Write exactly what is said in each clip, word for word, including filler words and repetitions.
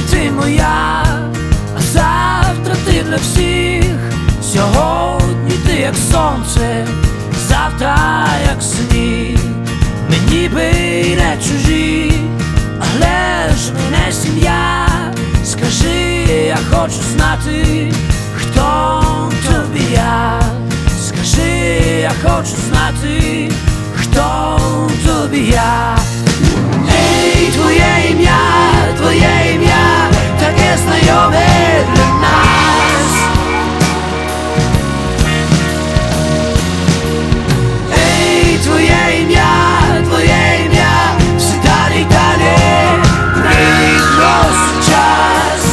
ти моя, а завтра ти для всіх. Сьогодні ти як сонце, завтра як сніг. Ми ніби й не чужі, але ж ми не сім'я. Скажи, я хочу знати, хто тобі я. Скажи, я хочу знати, хто тобі я. Ей, твоє ім'я, твоє ім'я, таке знайоме для нас. Ей, твоє ім'я, твоє ім'я, все далі й далі приносить час.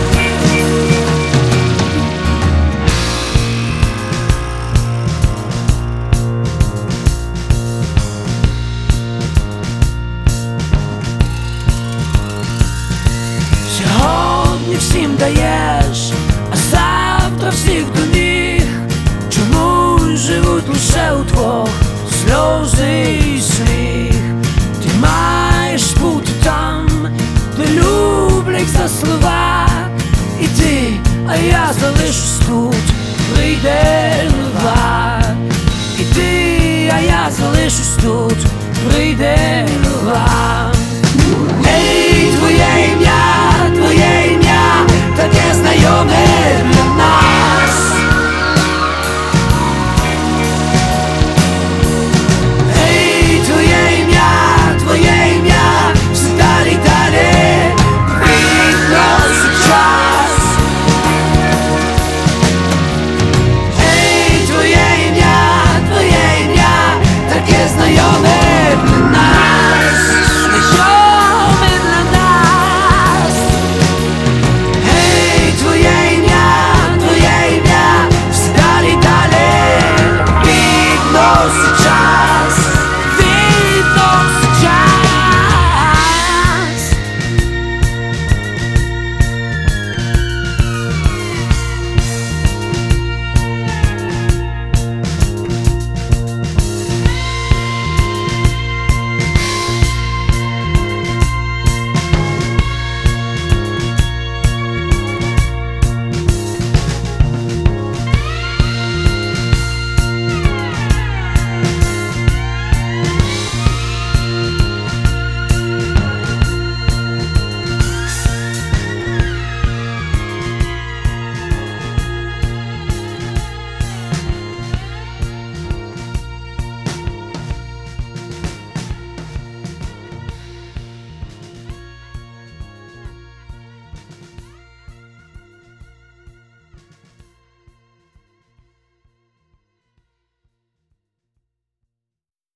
Сьогодні всім даєш, а завтра всіх до ніг. Чому живуть лише удвох сльози і сміх? Ти маєш бути там, де люблять за слова. І ти, а я залишусь тут, прийде нова. І ти, а я залишусь тут, прийде нова. Ей, твоє ім'я, твоє ім'я, таке знайоме